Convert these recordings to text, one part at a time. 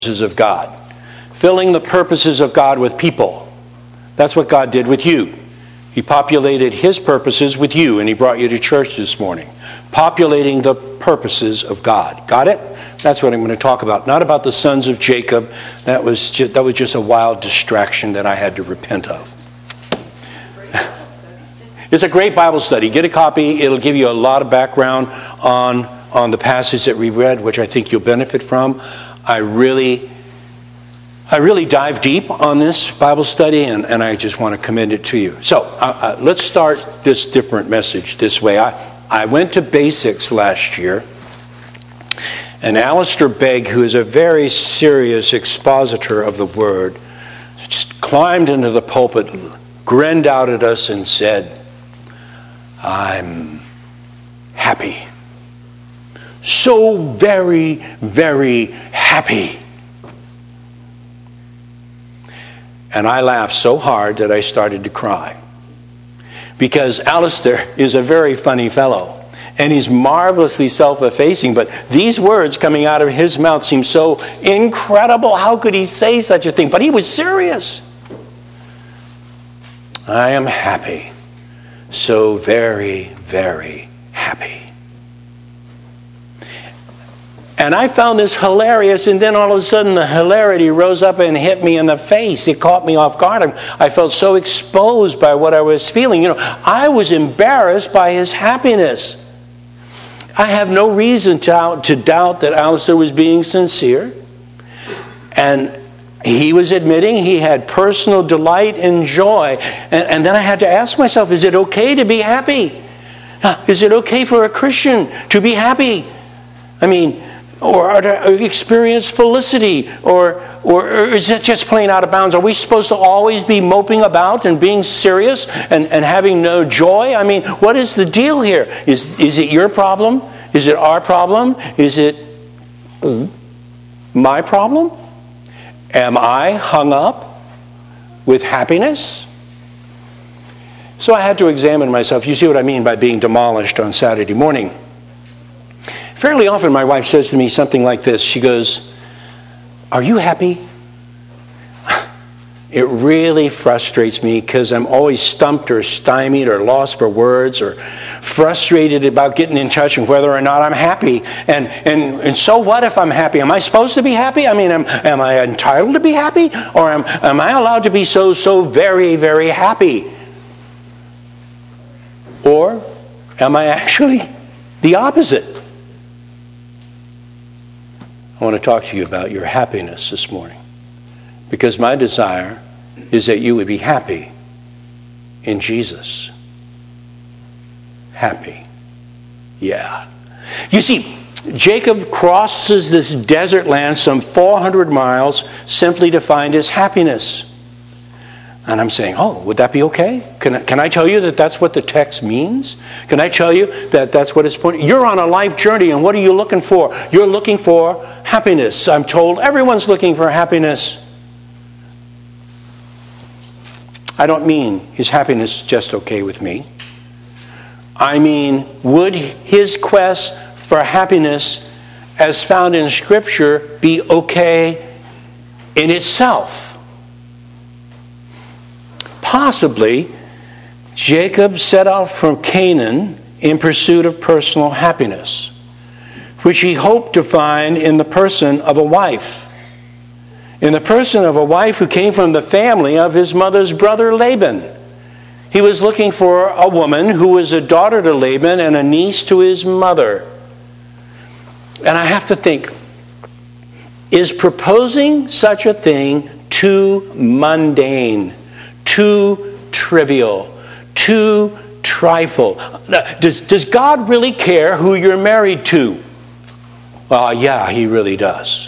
purposes of God. Filling the purposes of God with people. That's what God did with you. He populated His purposes with you, and He brought you to church this morning. Populating the purposes of God. Got it? That's what I'm going to talk about. Not about the sons of Jacob. That was just a wild distraction that I had to repent of. It's a great Bible study. Get a copy. It'll give you a lot of background on the passage that we read, which I think you'll benefit from. I really dive deep on this Bible study, and I just want to commend it to you. So let's start this different message this way. I went to Basics last year, and Alistair Begg, who is a very serious expositor of the Word, just climbed into the pulpit, grinned out at us, and said, "I'm happy. So very, very happy." And I laughed so hard that I started to cry. Because Alistair is a very funny fellow. And he's marvelously self-effacing. But these words coming out of his mouth seem so incredible. How could he say such a thing? But he was serious. I am happy. So very, very happy. And I found this hilarious, and then all of a sudden the hilarity rose up and hit me in the face. It caught me off guard. I felt so exposed by what I was feeling. I was embarrassed by his happiness. I have no reason to doubt that Alistair was being sincere. And he was admitting he had personal delight and joy. And then I had to ask myself, is it okay to be happy? Is it okay for a Christian to be happy? I mean, or to experience felicity, or is it just plain out of bounds? Are we supposed to always be moping about and being serious and having no joy? I mean, what is the deal here? Is it your problem? Is it our problem? Is it my problem? Am I hung up with happiness? So I had to examine myself. You see what I mean by being demolished on Saturday morning. Fairly often my wife says to me something like this. She goes, "Are you happy?" It really frustrates me because I'm always stumped or stymied or lost for words or frustrated about getting in touch with whether or not I'm happy. And so what if I'm happy? Am I supposed to be happy? I mean, am I entitled to be happy? Or am I allowed to be so very, very happy? Or am I actually the opposite? I want to talk to you about your happiness this morning. Because my desire is that you would be happy in Jesus. Happy. Yeah. You see, Jacob crosses this desert land some 400 miles simply to find his happiness. And I'm saying, would that be okay? Can I tell you that that's what the text means? Can I tell you that that's what it's pointing? You're on a life journey, and what are you looking for? You're looking for happiness. I'm told everyone's looking for happiness. I don't mean is happiness just okay with me. I mean, would his quest for happiness as found in Scripture be okay in itself? Possibly, Jacob set out from Canaan in pursuit of personal happiness, which he hoped to find in the person of a wife. In the person of a wife who came from the family of his mother's brother Laban. He was looking for a woman who was a daughter to Laban and a niece to his mother. And I have to think, is proposing such a thing too mundane? Too trivial, too trifle? Does God really care who you're married to? Well, yeah, He really does.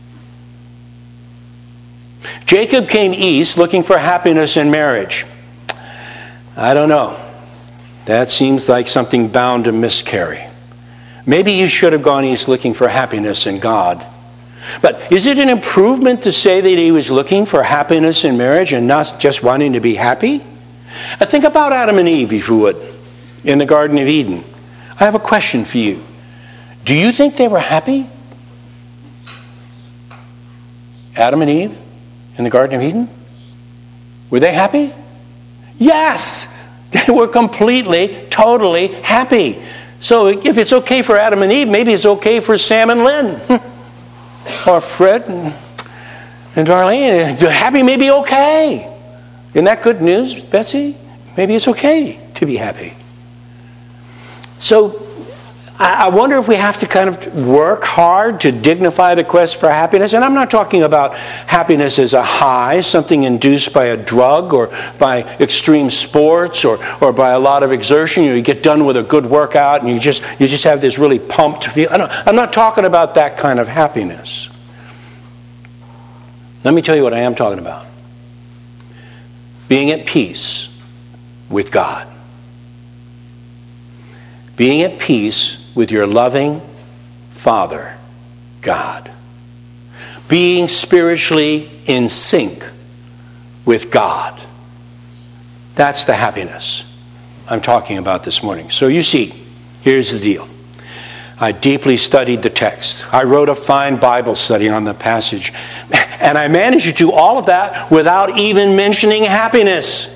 Jacob came east looking for happiness in marriage. I don't know. That seems like something bound to miscarry. Maybe you should have gone east looking for happiness in God. But is it an improvement to say that he was looking for happiness in marriage and not just wanting to be happy? Think about Adam and Eve, if you would, in the Garden of Eden. I have a question for you. Do you think they were happy? Adam and Eve in the Garden of Eden? Were they happy? Yes! They were completely, totally happy. So if it's okay for Adam and Eve, maybe it's okay for Sam and Lynn. Or Fred and Darlene. Happy may be okay. Isn't that good news, Betsy? Maybe it's okay to be happy. So I wonder if we have to kind of work hard to dignify the quest for happiness. And I'm not talking about happiness as a high, something induced by a drug or by extreme sports or by a lot of exertion. You get done with a good workout and you just have this really pumped feel. I'm not talking about that kind of happiness. Let me tell you what I am talking about. Being at peace with God. Being at peace with your loving Father, God. Being spiritually in sync with God. That's the happiness I'm talking about this morning. So you see, here's the deal. I deeply studied the text. I wrote a fine Bible study on the passage. And I managed to do all of that without even mentioning happiness.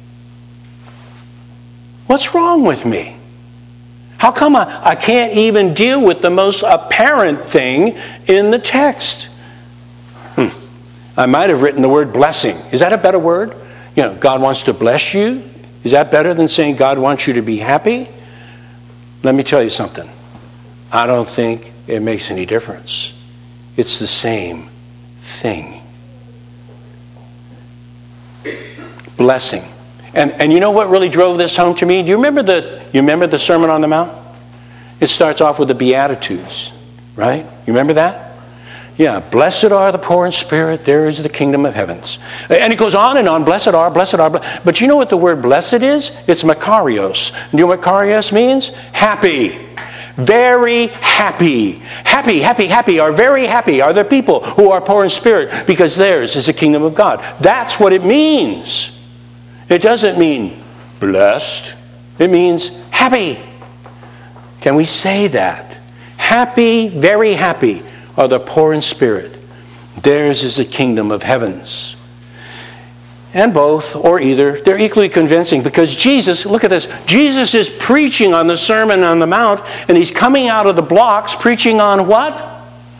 What's wrong with me? How come I can't even deal with the most apparent thing in the text? I might have written the word blessing. Is that a better word? You know, God wants to bless you. Is that better than saying God wants you to be happy? Let me tell you something. I don't think it makes any difference. It's the same thing. Blessing. And you know what really drove this home to me? Do you remember the Sermon on the Mount? It starts off with the Beatitudes, right? You remember that? Yeah, blessed are the poor in spirit, there is the kingdom of heavens. And it goes on and on, blessed are. But you know what the word blessed is? It's Makarios. You know what Makarios means? Happy. Very happy. Happy are very happy are the people who are poor in spirit because theirs is the kingdom of God. That's what it means. It doesn't mean blessed. It means happy. Can we say that? Happy, very happy are the poor in spirit. Theirs is the kingdom of heavens. And both, or either, they're equally convincing because Jesus, look at this, Jesus is preaching on the Sermon on the Mount and he's coming out of the blocks preaching on what?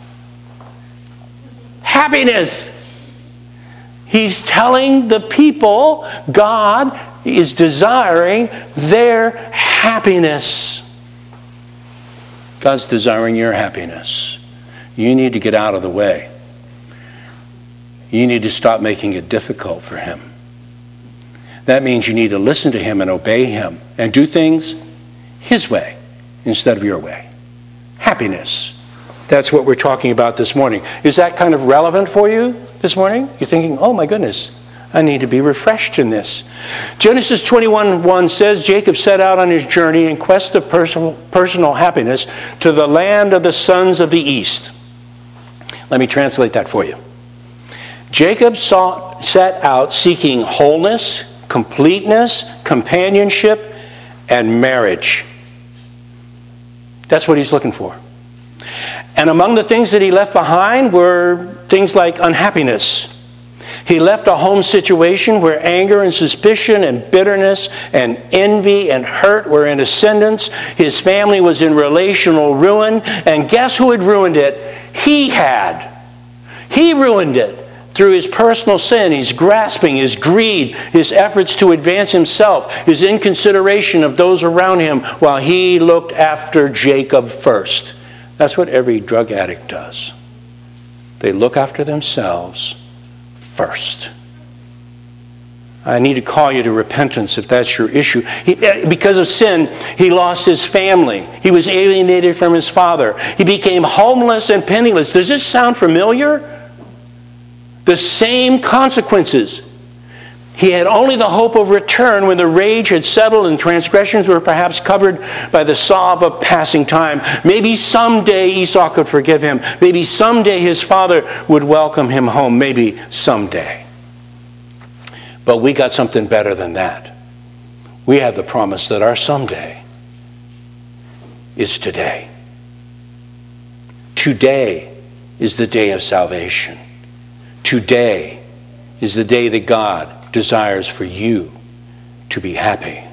Happiness. He's telling the people God is desiring their happiness. God's desiring your happiness. You need to get out of the way. You need to stop making it difficult for Him. That means you need to listen to Him and obey Him and do things His way instead of your way. Happiness. That's what we're talking about this morning. Is that kind of relevant for you this morning? You're thinking, oh my goodness, I need to be refreshed in this. Genesis 21:1 says, Jacob set out on his journey in quest of personal happiness to the land of the sons of the east. Let me translate that for you. Jacob set out seeking wholeness, completeness, companionship, and marriage. That's what he's looking for. And among the things that he left behind were things like unhappiness. He left a home situation where anger and suspicion and bitterness and envy and hurt were in ascendance. His family was in relational ruin. And guess who had ruined it? He had. He ruined it through his personal sin, his grasping, his greed, his efforts to advance himself, his inconsideration of those around him while he looked after Jacob first. That's what every drug addict does. They look after themselves first. I need to call you to repentance if that's your issue. Because of sin, he lost his family. He was alienated from his father. He became homeless and penniless. Does this sound familiar? The same consequences. He had only the hope of return when the rage had settled and transgressions were perhaps covered by the sob of passing time. Maybe someday Esau could forgive him. Maybe someday his father would welcome him home. Maybe someday. But we got something better than that. We have the promise that our someday is today. Today is the day of salvation. Today is the day that God desires for you to be happy.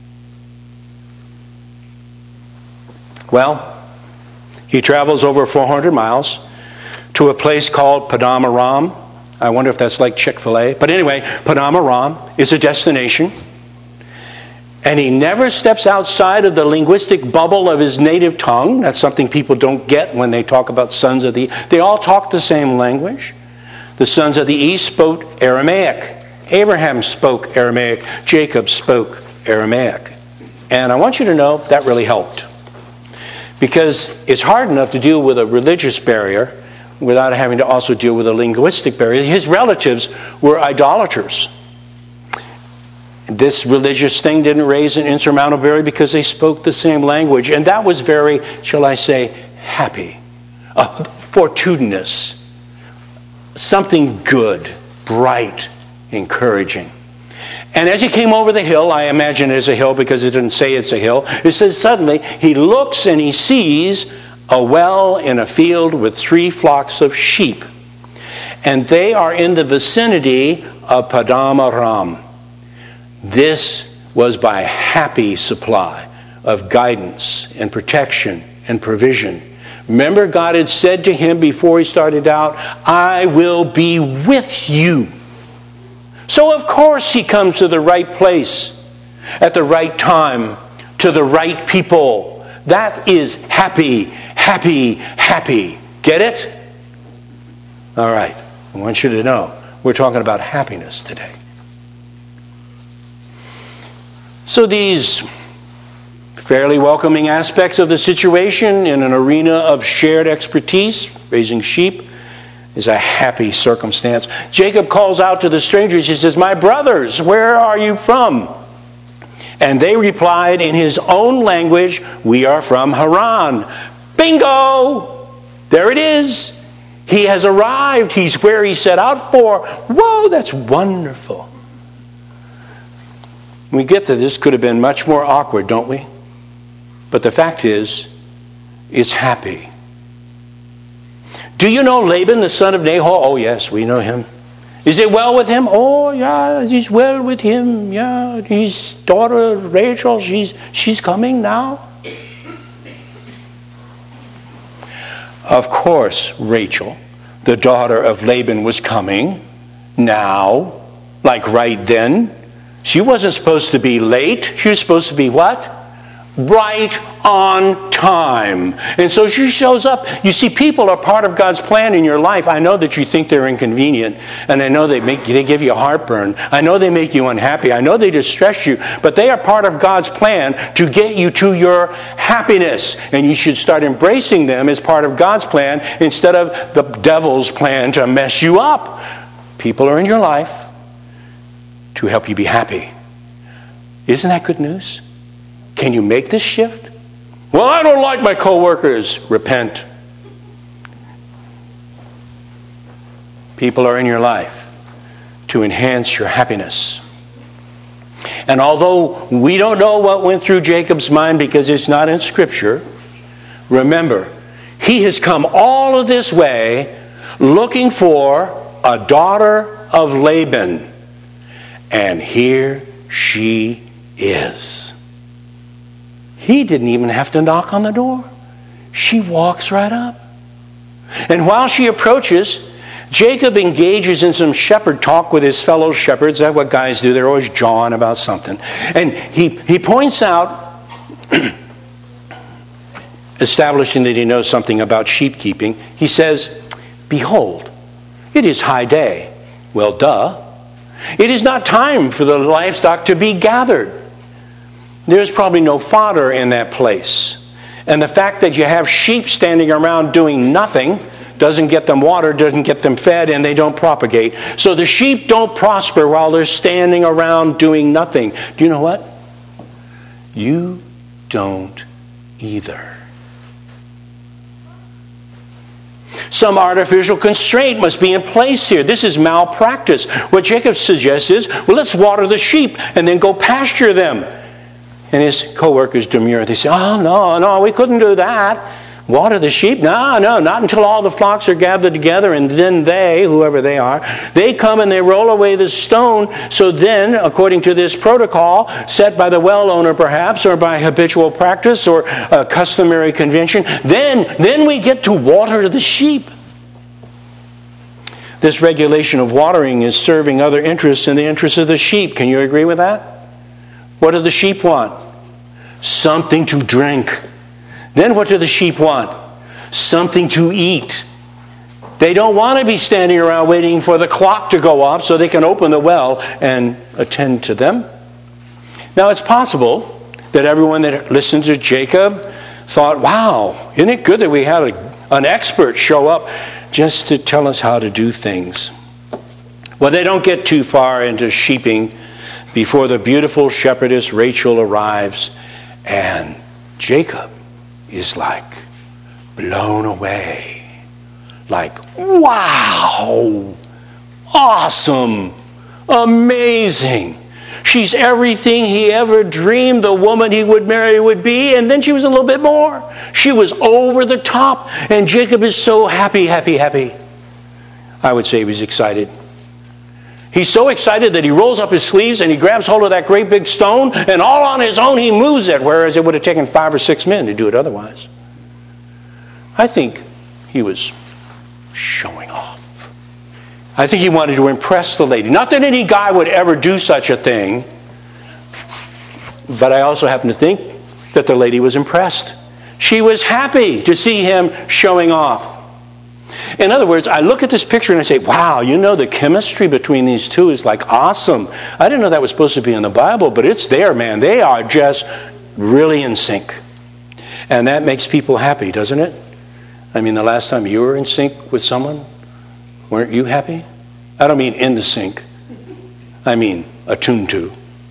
Well, he travels over 400 miles to a place called Padam Aram. I wonder if that's like Chick-fil-A. But anyway, Padam Aram is a destination. And he never steps outside of the linguistic bubble of his native tongue. That's something people don't get when they talk about sons of the East. They all talk the same language. The sons of the East spoke Aramaic. Abraham spoke Aramaic. Jacob spoke Aramaic. And I want you to know that really helped. Because it's hard enough to deal with a religious barrier without having to also deal with a linguistic barrier. His relatives were idolaters. This religious thing didn't raise an insurmountable barrier because they spoke the same language. And that was very, shall I say, happy. Fortuitous. Something good, bright, encouraging. And as he came over the hill, I imagine it is a hill because it didn't say it's a hill. It says suddenly he looks and he sees a well in a field with 3 flocks of sheep. And they are in the vicinity of Padam Aram. This was by happy supply of guidance and protection and provision. Remember, God had said to him before he started out, I will be with you. So of course he comes to the right place at the right time to the right people. That is happy, happy, happy. Get it? All right. I want you to know we're talking about happiness today. So these fairly welcoming aspects of the situation in an arena of shared expertise, raising sheep, is a happy circumstance. Jacob calls out to the strangers. He says, my brothers, where are you from? And they replied in his own language, we are from Haran. Bingo! There it is. He has arrived. He's where he set out for. Whoa, that's wonderful. We get that this could have been much more awkward, don't we? But the fact is, it's happy. Do you know Laban, the son of Nahor? Oh, yes, we know him. Is it well with him? Oh, yeah, he's well with him. Yeah, his daughter Rachel, she's coming now. Of course, Rachel, the daughter of Laban, was coming now, like right then. She wasn't supposed to be late. She was supposed to be what? Right on time. And so she shows up. You see, people are part of God's plan in your life. I know that you think they're inconvenient, and I know they give you heartburn. I know they make you unhappy. I know they distress you, but they are part of God's plan to get you to your happiness. And you should start embracing them as part of God's plan instead of the devil's plan to mess you up. People are in your life to help you be happy. Isn't that good news? Can you make this shift? Well, I don't like my coworkers. Repent. People are in your life to enhance your happiness. And although we don't know what went through Jacob's mind because it's not in Scripture, remember, he has come all of this way looking for a daughter of Laban. And here she is. He didn't even have to knock on the door. She walks right up. And while she approaches, Jacob engages in some shepherd talk with his fellow shepherds. That's what guys do. They're always jawing about something. And he points out, establishing that he knows something about sheep keeping, he says, behold, it is high day. Well, duh. It is not time for the livestock to be gathered. There's probably no fodder in that place. And the fact that you have sheep standing around doing nothing doesn't get them water, doesn't get them fed, and they don't propagate. So the sheep don't prosper while they're standing around doing nothing. Do you know what? You don't either. Some artificial constraint must be in place here. This is malpractice. What Jacob suggests is, well, let's water the sheep and then go pasture them. And his co-workers demur. They say, oh, no, we couldn't do that. Water the sheep? No, not until all the flocks are gathered together, and then they, whoever they are, they come and they roll away the stone. So then, according to this protocol, set by the well owner perhaps, or by habitual practice, or a customary convention, then we get to water the sheep. This regulation of watering is serving other interests in the interests of the sheep. Can you agree with that? What do the sheep want? Something to drink. Then what do the sheep want? Something to eat. They don't want to be standing around waiting for the clock to go off so they can open the well and attend to them. Now it's possible that everyone that listened to Jacob thought, wow, isn't it good that we had an expert show up just to tell us how to do things? Well, they don't get too far into sheeping before the beautiful shepherdess Rachel arrives, and Jacob is like blown away. Like, wow, awesome, amazing. She's everything he ever dreamed the woman he would marry would be, and then she was a little bit more. She was over the top, and Jacob is so happy. I would say he was excited. He's so excited that he rolls up his sleeves and he grabs hold of that great big stone, and all on his own he moves it, whereas it would have taken 5 or 6 men to do it otherwise. I think he was showing off. I think he wanted to impress the lady. Not that any guy would ever do such a thing, but I also happen to think that the lady was impressed. She was happy to see him showing off. In other words, I look at this picture and I say, wow, the chemistry between these two is like awesome. I didn't know that was supposed to be in the Bible, but it's there, man. They are just really in sync. And that makes people happy, doesn't it? I mean, the last time you were in sync with someone, weren't you happy? I don't mean in the sync. I mean attuned to.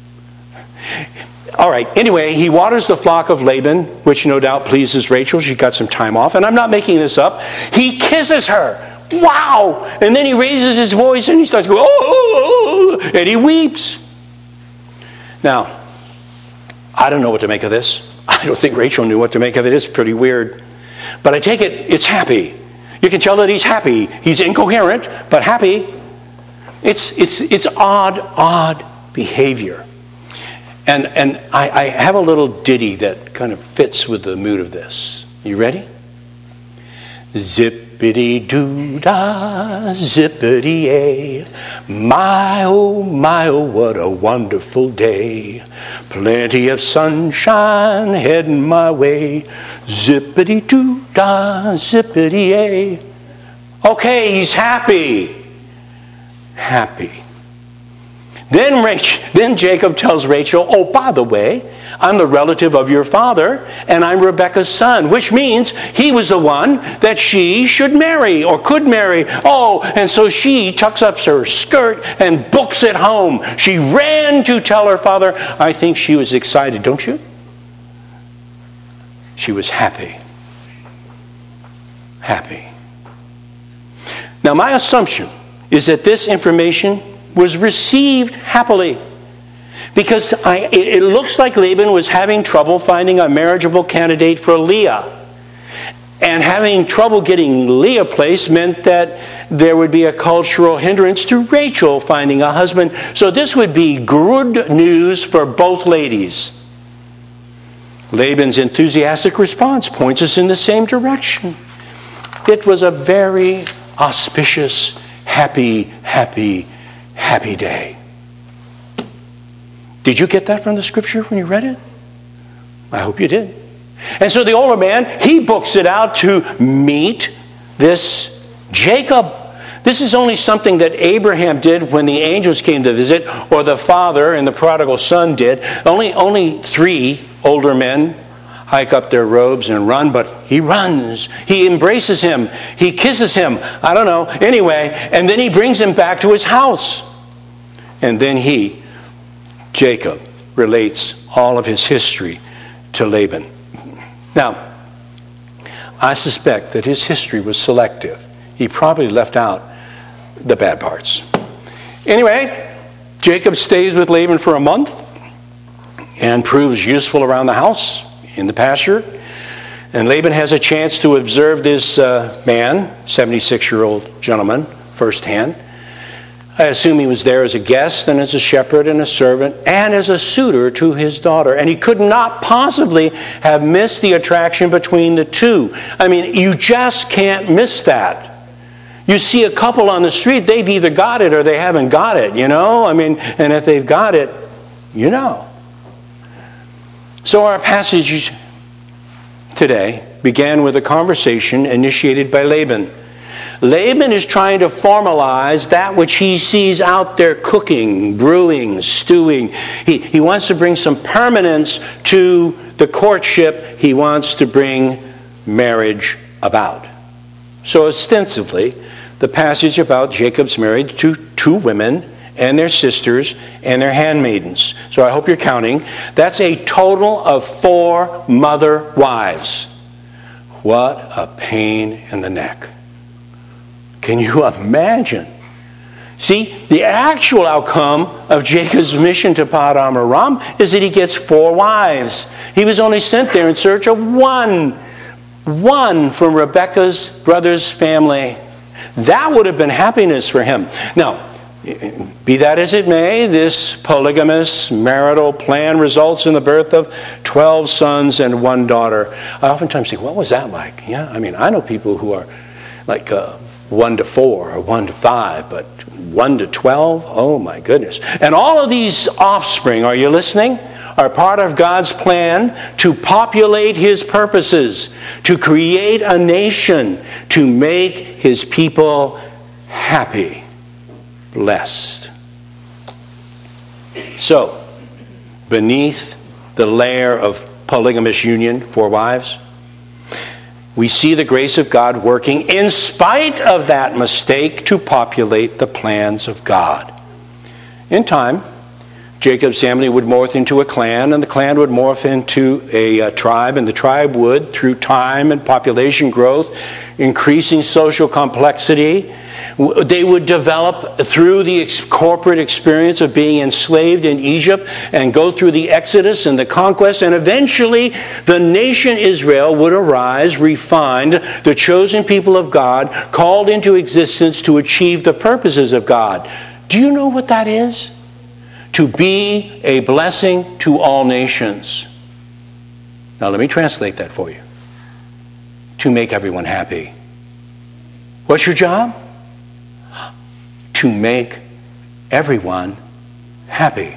All right, anyway, he waters the flock of Laban, which no doubt pleases Rachel. She got some time off, and I'm not making this up. He kisses her. Wow! And then he raises his voice and he starts going, oh, and he weeps. Now, I don't know what to make of this. I don't think Rachel knew what to make of it. It's pretty weird. But I take it, it's happy. You can tell that he's happy. He's incoherent, but happy. It's odd behavior. And I have a little ditty that kind of fits with the mood of this. You ready? Zippity-doo-dah, zippity-ay. My, oh, what a wonderful day. Plenty of sunshine heading my way. Zippity-doo-dah, zippity-ay. Okay, he's happy. Happy. Then Jacob tells Rachel, oh, by the way, I'm the relative of your father, and I'm Rebekah's son, which means he was the one that she should marry or could marry. Oh, and so she tucks up her skirt and books it home. She ran to tell her father. I think she was excited, don't you? She was happy. Happy. Now, my assumption is that this information was received happily, because it looks like Laban was having trouble finding a marriageable candidate for Leah. And having trouble getting Leah placed meant that there would be a cultural hindrance to Rachel finding a husband. So this would be good news for both ladies. Laban's enthusiastic response points us in the same direction. It was a very auspicious, happy day. Did you get that from the scripture when you read it? I hope you did. And so the older man, he books it out to meet this Jacob. This is only something that Abraham did when the angels came to visit, or the father and the prodigal son did. Only 3 older men hike up their robes and run, but he runs. He embraces him. He kisses him. I don't know. Anyway, and then he brings him back to his house. And then Jacob, relates all of his history to Laban. Now, I suspect that his history was selective. He probably left out the bad parts. Anyway, Jacob stays with Laban for a month and proves useful around the house, in the pasture. And Laban has a chance to observe this man, 76-year-old gentleman, firsthand. I assume he was there as a guest and as a shepherd and a servant and as a suitor to his daughter. And he could not possibly have missed the attraction between the two. I mean, you just can't miss that. You see a couple on the street, they've either got it or they haven't got it, you know? I mean, and if they've got it, you know. So our passage today began with a conversation initiated by Laban. Laban is trying to formalize that which he sees out there cooking, brewing, stewing. He wants to bring some permanence to the courtship. He wants to bring marriage about. So ostensibly, the passage about Jacob's married to two women and their sisters and their handmaidens. So I hope you're counting. That's a total of 4 mother wives. What a pain in the neck. Can you imagine? See, the actual outcome of Jacob's mission to Paddan Aram is that he gets 4 wives. He was only sent there in search of one from Rebekah's brother's family. That would have been happiness for him. Now, be that as it may, this polygamous marital plan results in the birth of 12 sons and 1 daughter. I oftentimes think, what was that like? Yeah, I mean, I know people who are like 1 to 4 or 1 to 5, but 1 to 12? Oh my goodness. And all of these offspring, are you listening? Are part of God's plan to populate his purposes, to create a nation, to make his people happy, blessed. So, beneath the layer of polygamous union, 4 wives, we see the grace of God working in spite of that mistake to populate the plans of God. In time, Jacob's family would morph into a clan, and the clan would morph into a tribe, and the tribe would, through time and population growth, increasing social complexity, they would develop through the corporate experience of being enslaved in Egypt and go through the Exodus and the conquest, and eventually the nation Israel would arise, refined, the chosen people of God, called into existence to achieve the purposes of God. Do you know what that is? To be a blessing to all nations. Now let me translate that for you. To make everyone happy. What's your job? To make everyone happy.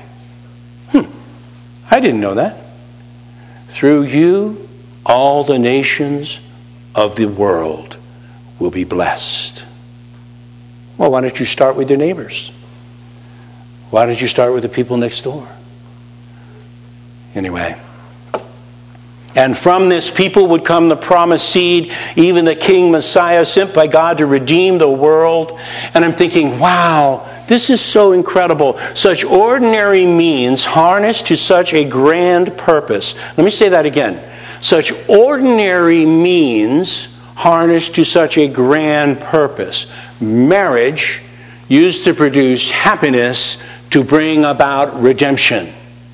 I didn't know that. Through you, all the nations of the world will be blessed. Well, why don't you start with your neighbors? Why don't you start with the people next door? Anyway. And from this people would come the promised seed, even the King Messiah sent by God to redeem the world. And I'm thinking, wow, this is so incredible. Such ordinary means harnessed to such a grand purpose. Let me say that again. Such ordinary means harnessed to such a grand purpose. Marriage used to produce happiness to bring about redemption.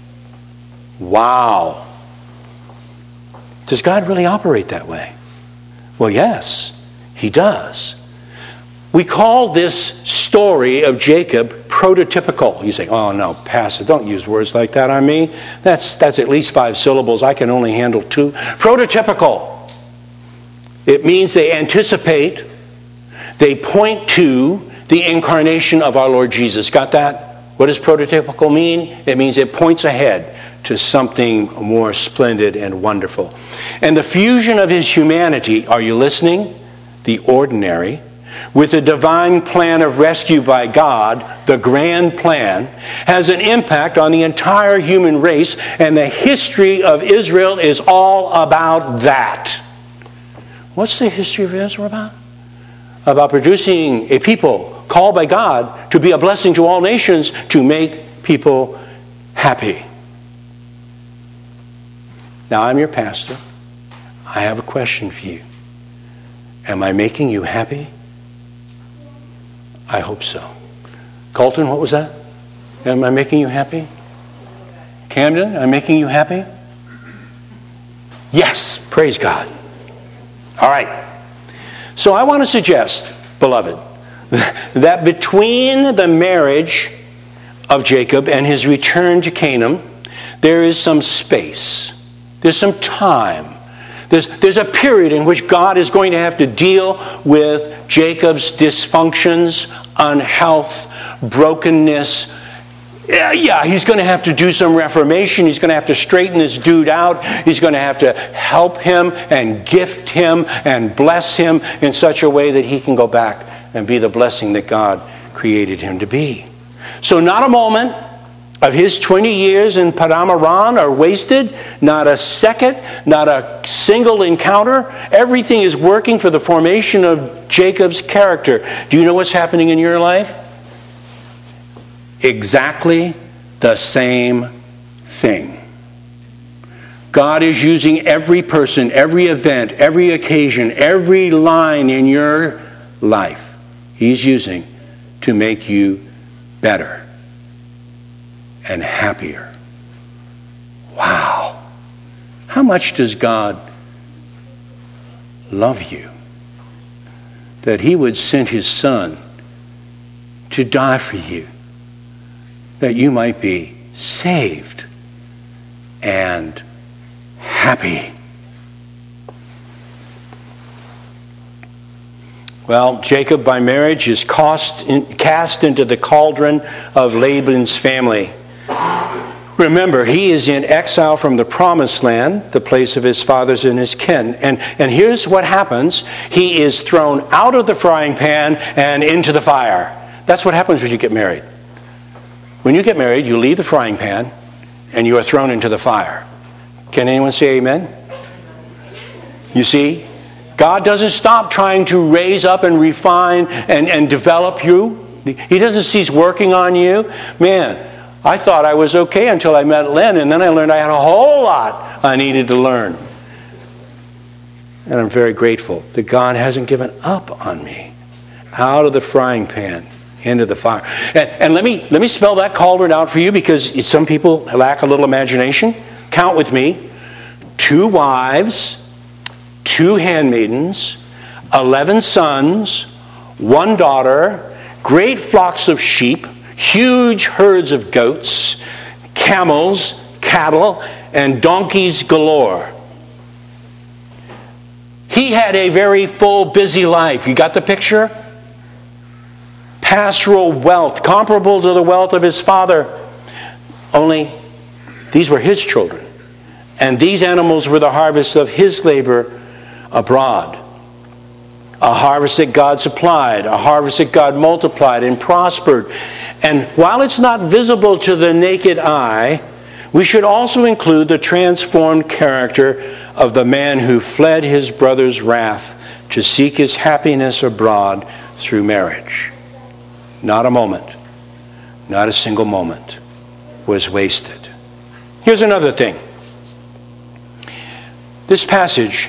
Wow. Does God really operate that way? Well, yes, he does. We call this story of Jacob prototypical. You say, oh no, Pastor, don't use words like that on me. That's at least 5 syllables. I can only handle 2. Prototypical. It means they anticipate, they point to the incarnation of our Lord Jesus. Got that? What does prototypical mean? It means it points ahead to something more splendid and wonderful. And the fusion of his humanity, are you listening? The ordinary, with the divine plan of rescue by God, the grand plan, has an impact on the entire human race, and the history of Israel is all about that. What's the history of Israel about? About producing a people called by God to be a blessing to all nations, to make people happy. Now, I'm your pastor. I have a question for you. Am I making you happy? I hope so. Colton, what was that? Am I making you happy? Camden, am I making you happy? Yes, praise God. All right. So I want to suggest, beloved, that between the marriage of Jacob and his return to Canaan, there is some space. There's some time. There's a period in which God is going to have to deal with Jacob's dysfunctions, unhealth, brokenness. Yeah, he's going to have to do some reformation. He's going to have to straighten this dude out. He's going to have to help him and gift him and bless him in such a way that he can go back and be the blessing that God created him to be. So not a moment of his 20 years in Padan Aram are wasted. Not a second, not a single encounter. Everything is working for the formation of Jacob's character. Do you know what's happening in your life? Exactly the same thing. God is using every person, every event, every occasion, every line in your life. He's using to make you better and happier. Wow. How much does God love you that he would send his son to die for you, that you might be saved and happy? Well, Jacob by marriage is cast into the cauldron of Laban's family. Remember, he is in exile from the promised land, the place of his fathers and his kin. And here's what happens. He is thrown out of the frying pan and into the fire. That's what happens when you get married. When you get married, you leave the frying pan and you are thrown into the fire. Can anyone say amen? You see, God doesn't stop trying to raise up and refine and develop you. He doesn't cease working on you. Man, I thought I was okay until I met Lynn, and then I learned I had a whole lot I needed to learn. And I'm very grateful that God hasn't given up on me. Out of the frying pan into the fire. And let me spell that cauldron out for you, because some people lack a little imagination. Count with me. 2 wives, 2 handmaidens, 11 sons, 1 daughter, great flocks of sheep, huge herds of goats, camels, cattle, and donkeys galore. He had a very full, busy life. You got the picture? Pastoral wealth, comparable to the wealth of his father. Only these were his children. And these animals were the harvest of his labor abroad. A harvest that God supplied, a harvest that God multiplied and prospered. And while it's not visible to the naked eye, we should also include the transformed character of the man who fled his brother's wrath to seek his happiness abroad through marriage. Not a moment, not a single moment was wasted. Here's another thing. This passage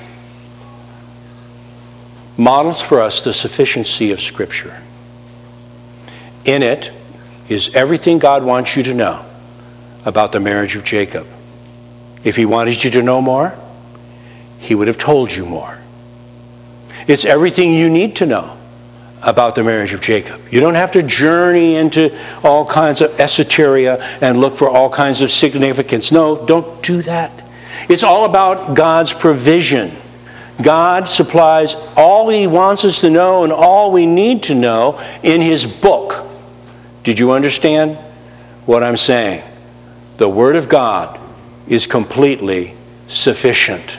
models for us the sufficiency of Scripture. In it is everything God wants you to know about the marriage of Jacob. If he wanted you to know more, he would have told you more. It's everything you need to know about the marriage of Jacob. You don't have to journey into all kinds of esoteria and look for all kinds of significance. No, don't do that. It's all about God's provision. God supplies all he wants us to know and all we need to know in his book. Did you understand what I'm saying? The Word of God is completely sufficient.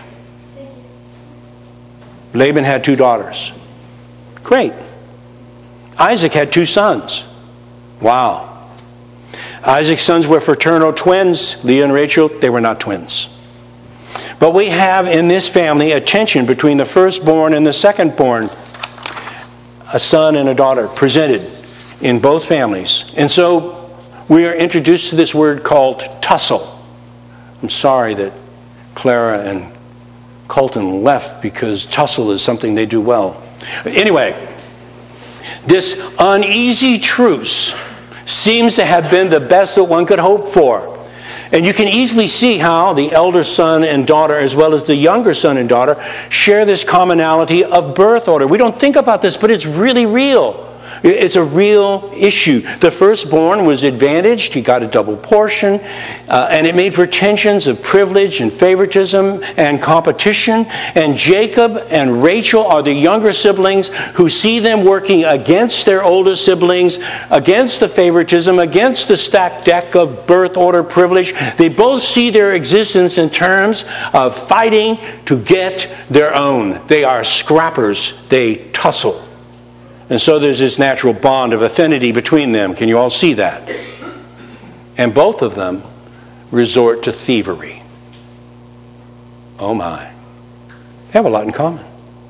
Laban had 2 daughters. Great. Isaac had 2 sons. Wow. Isaac's sons were fraternal twins, Leah and Rachel. They were not twins. But we have in this family a tension between the firstborn and the secondborn, a son and a daughter presented in both families. And so we are introduced to this word called tussle. I'm sorry that Clara and Colton left, because tussle is something they do well. Anyway, this uneasy truce seems to have been the best that one could hope for. And you can easily see how the elder son and daughter, as well as the younger son and daughter, share this commonality of birth order. We don't think about this, but it's really real. It's a real issue. The firstborn was advantaged. He got a double portion. And it made for tensions of privilege and favoritism and competition. And Jacob and Rachel are the younger siblings who see them working against their older siblings, against the favoritism, against the stacked deck of birth order privilege. They both see their existence in terms of fighting to get their own. They are scrappers. They tussle. And so there's this natural bond of affinity between them. Can you all see that? And both of them resort to thievery. Oh my. They have a lot in common.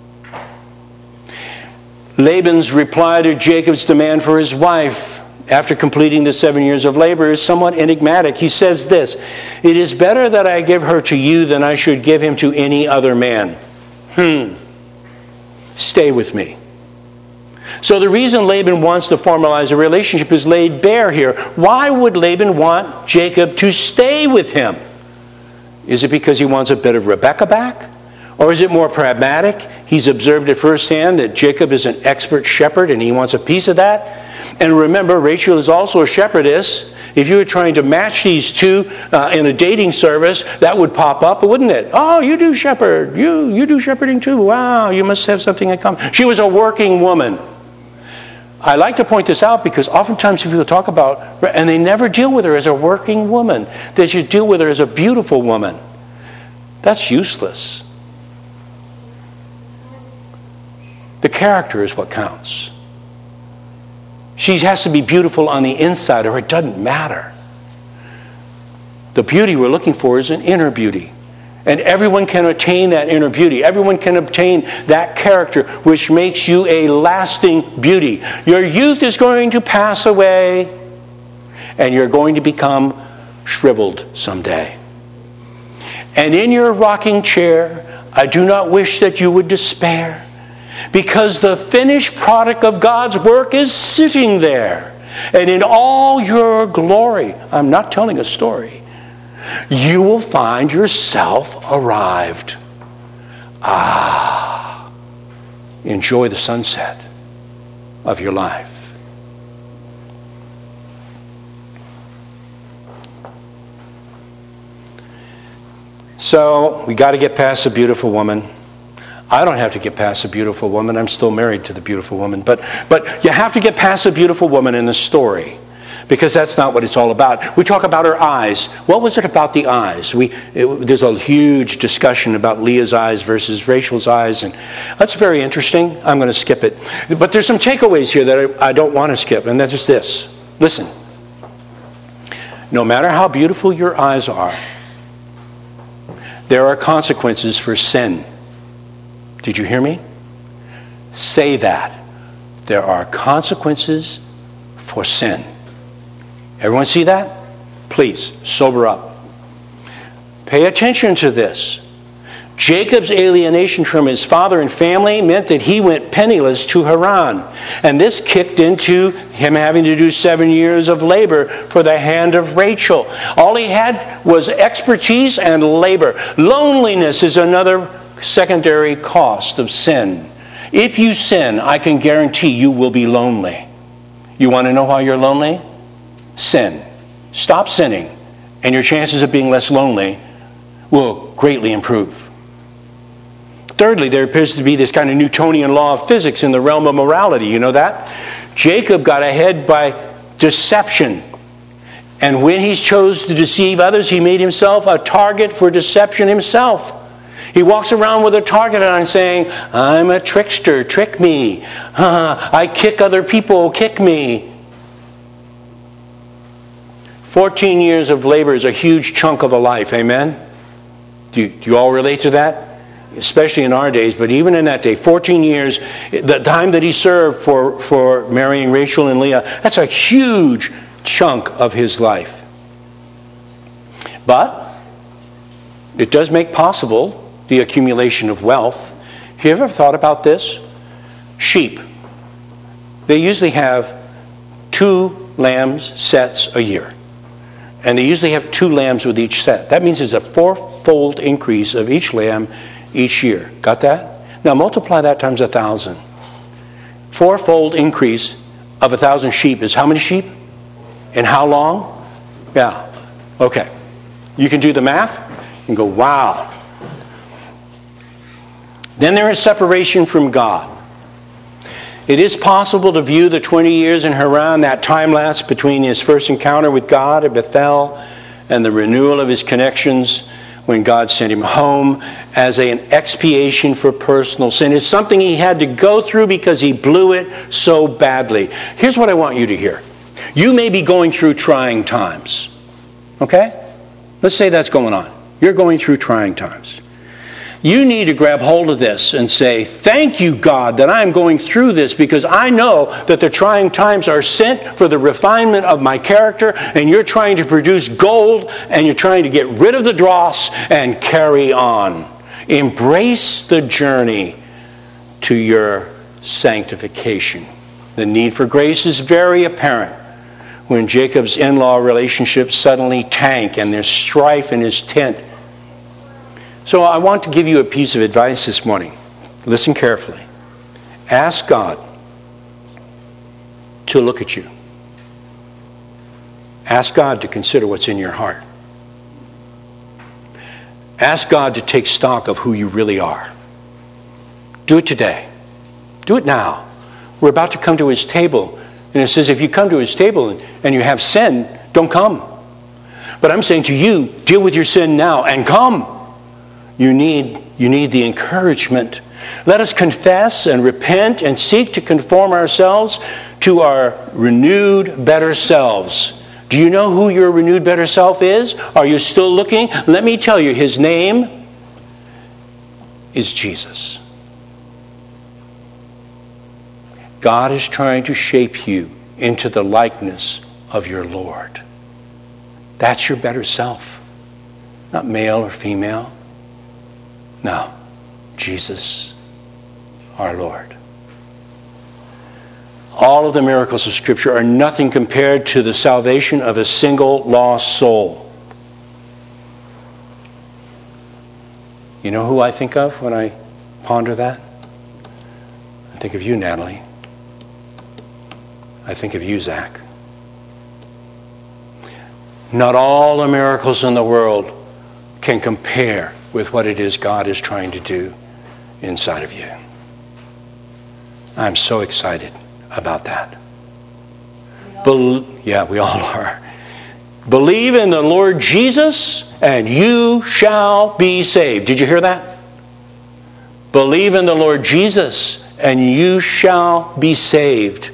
Laban's reply to Jacob's demand for his wife after completing the 7 years of labor is somewhat enigmatic. He says this, "It is better that I give her to you than I should give him to any other man." Stay with me. So the reason Laban wants to formalize a relationship is laid bare here. Why would Laban want Jacob to stay with him? Is it because he wants a bit of Rebekah back? Or is it more pragmatic? He's observed it firsthand that Jacob is an expert shepherd and he wants a piece of that. And remember, Rachel is also a shepherdess. If you were trying to match these two in a dating service, that would pop up, wouldn't it? Oh, you do shepherd. You do shepherding too. Wow, you must have something in common. She was a working woman. I like to point this out because oftentimes people talk about, and they never deal with her as a working woman. They should deal with her as a beautiful woman. That's useless. The character is what counts. She has to be beautiful on the inside or it doesn't matter. The beauty we're looking for is an inner beauty. And everyone can attain that inner beauty. Everyone can obtain that character which makes you a lasting beauty. Your youth is going to pass away and you're going to become shriveled someday. And in your rocking chair, I do not wish that you would despair, because the finished product of God's work is sitting there. And in all your glory, I'm not telling a story, you will find yourself arrived. Enjoy the sunset of your life. So, we got to get past the beautiful woman. I don't have to get past a beautiful woman. I'm still married to the beautiful woman. But you have to get past a beautiful woman in the story, because that's not what it's all about. We talk about her eyes. What was it about the eyes? There's a huge discussion about Leah's eyes versus Rachel's eyes, and that's very interesting. I'm going to skip it. But there's some takeaways here that I don't want to skip, and that's just this. Listen. No matter how beautiful your eyes are, there are consequences for sin. Did you hear me? Say that. There are consequences for sin. Everyone see that? Please, sober up. Pay attention to this. Jacob's alienation from his father and family meant that he went penniless to Haran. And this kicked into him having to do 7 years of labor for the hand of Rachel. All he had was expertise and labor. Loneliness is another secondary cost of sin. If you sin, I can guarantee you will be lonely. You want to know how you're lonely? Sin. Stop sinning, and your chances of being less lonely will greatly improve. Thirdly, there appears to be this kind of Newtonian law of physics in the realm of morality. You know that? Jacob got ahead by deception. And when he chose to deceive others, he made himself a target for deception himself. He walks around with a target on saying, I'm a trickster, trick me. I kick other people, kick me. 14 years of labor is a huge chunk of a life, amen? Do you all relate to that? Especially in our days, but even in that day, 14 years, the time that he served for marrying Rachel and Leah, that's a huge chunk of his life. But it does make possible the accumulation of wealth. Have you ever thought about this? Sheep. They usually have 2 lambs sets a year. And they usually have 2 lambs with each set. That means there's a 4-fold increase of each lamb each year. Got that? Now multiply that times 1,000. 4-fold increase of 1,000 sheep is how many sheep? And how long? Yeah. Okay. You can do the math and go, wow. Then there is separation from God. It is possible to view the 20 years in Haran, that time lapse between his first encounter with God at Bethel and the renewal of his connections when God sent him home, as an expiation for personal sin. It's something he had to go through because he blew it so badly. Here's what I want you to hear. You may be going through trying times. Okay? Let's say that's going on. You're going through trying times. You need to grab hold of this and say, thank you, God, that I'm going through this, because I know that the trying times are sent for the refinement of my character, and you're trying to produce gold, and you're trying to get rid of the dross and carry on. Embrace the journey to your sanctification. The need for grace is very apparent when Jacob's in-law relationships suddenly tank and there's strife in his tent. So I want to give you a piece of advice this morning. Listen carefully. Ask God to look at you. Ask God to consider what's in your heart. Ask God to take stock of who you really are. Do it today. Do it now. We're about to come to his table. And it says if you come to his table and you have sin, don't come. But I'm saying to you, deal with your sin now and come. You need the encouragement. Let us confess and repent and seek to conform ourselves to our renewed, better selves. Do you know who your renewed, better self is? Are you still looking? Let me tell you, his name is Jesus. God is trying to shape you into the likeness of your Lord. That's your better self. Not male or female. No, Jesus, our Lord. All of the miracles of Scripture are nothing compared to the salvation of a single lost soul. You know who I think of when I ponder that? I think of you, Natalie. I think of you, Zach. Not all the miracles in the world can compare with what it is God is trying to do inside of you. I'm so excited about that. Yeah, we all are. Believe in the Lord Jesus and you shall be saved. Did you hear that? Believe in the Lord Jesus and you shall be saved.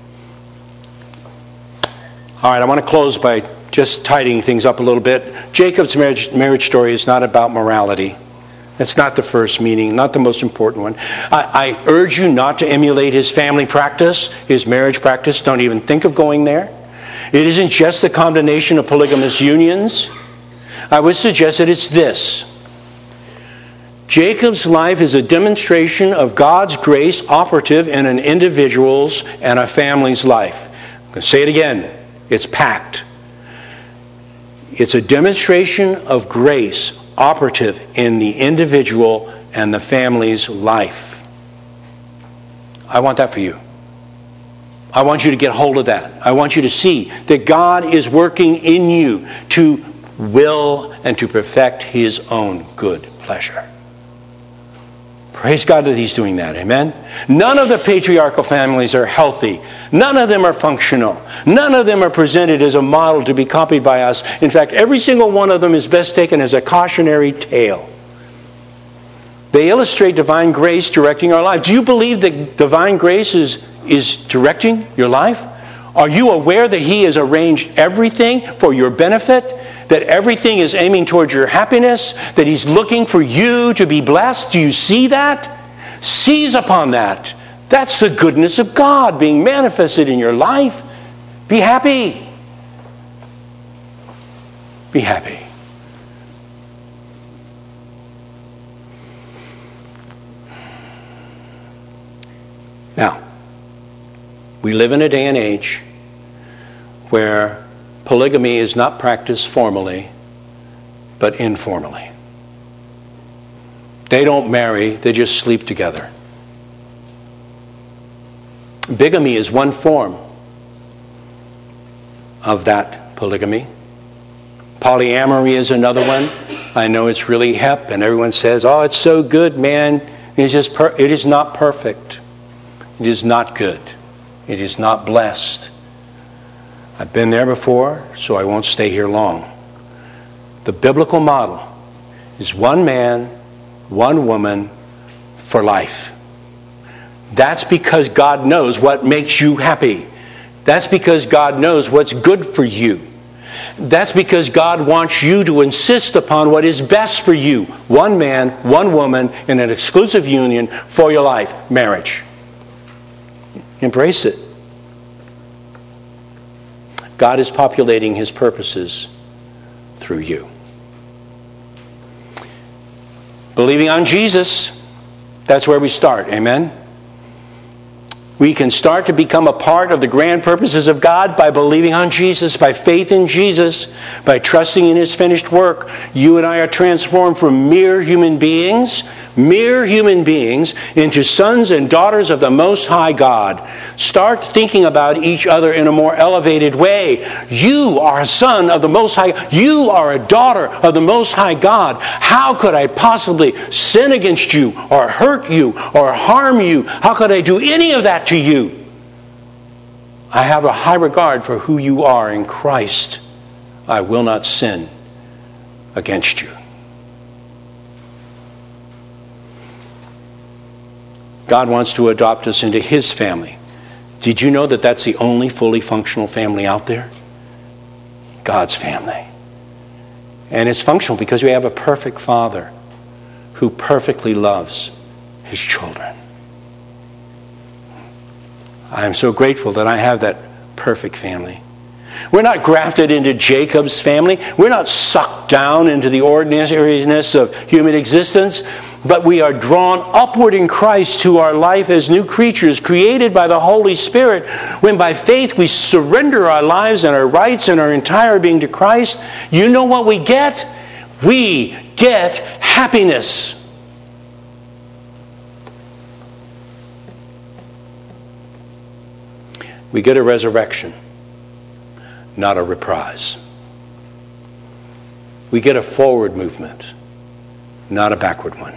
All right, I want to close by just tidying things up a little bit. Jacob's marriage story is not about morality. That's not the first meaning, not the most important one. I urge you not to emulate his family practice, his marriage practice. Don't even think of going there. It isn't just the condemnation of polygamous unions. I would suggest that it's this. Jacob's life is a demonstration of God's grace operative in an individual's and a family's life. I'm going to say it again. It's packed. It's a demonstration of grace operative in the individual and the family's life. I want that for you. I want you to get hold of that. I want you to see that God is working in you to will and to perfect his own good pleasure. Praise God that he's doing that. Amen? None of the patriarchal families are healthy. None of them are functional. None of them are presented as a model to be copied by us. In fact, every single one of them is best taken as a cautionary tale. They illustrate divine grace directing our life. Do you believe that divine grace is directing your life? Are you aware that he has arranged everything for your benefit? That everything is aiming towards your happiness? That he's looking for you to be blessed? Do you see that? Seize upon that. That's the goodness of God being manifested in your life. Be happy. Be happy. Now, we live in a day and age where polygamy is not practiced formally, but informally. They don't marry, they just sleep together. Bigamy is one form of that polygamy. Polyamory is another one. I know it's really hip, and everyone says, "Oh, it's so good, man." It is not perfect. It is not good. It is not blessed. I've been there before, so I won't stay here long. The biblical model is one man, one woman for life. That's because God knows what makes you happy. That's because God knows what's good for you. That's because God wants you to insist upon what is best for you. One man, one woman in an exclusive union for your life. Marriage. Embrace it. God is populating His purposes through you. Believing on Jesus, that's where we start. Amen? We can start to become a part of the grand purposes of God by believing on Jesus, by faith in Jesus, by trusting in His finished work. You and I are transformed from mere human beings, into sons and daughters of the Most High God. Start thinking about each other in a more elevated way. You are a son of the Most High. You are a daughter of the Most High God. How could I possibly sin against you or hurt you or harm you? How could I do any of that to you? I have a high regard for who you are in Christ. I will not sin against you. God wants to adopt us into His family. Did you know that that's the only fully functional family out there? God's family. And it's functional because we have a perfect Father who perfectly loves His children. I am so grateful that I have that perfect family. We're not grafted into Jacob's family. We're not sucked down into the ordinariness of human existence, but we are drawn upward in Christ to our life as new creatures created by the Holy Spirit. When by faith we surrender our lives and our rights and our entire being to Christ, you know what we get? We get happiness. We get a resurrection, not a reprise. We get a forward movement, not a backward one.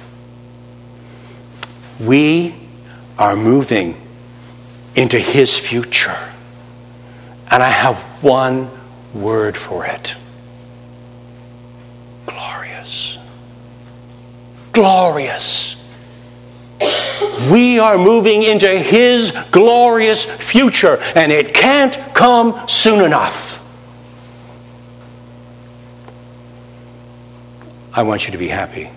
We are moving into His future. And I have one word for it. Glorious. Glorious. We are moving into His glorious future, and it can't come soon enough. I want you to be happy.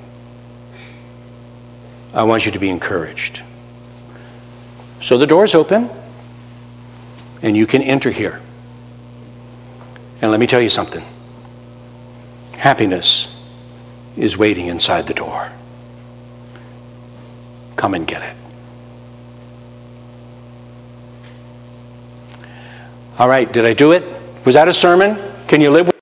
I want you to be encouraged. So the door's open, and you can enter here. And let me tell you something. Happiness is waiting inside the door. Come and get it. All right, did I do it? Was that a sermon? Can you live with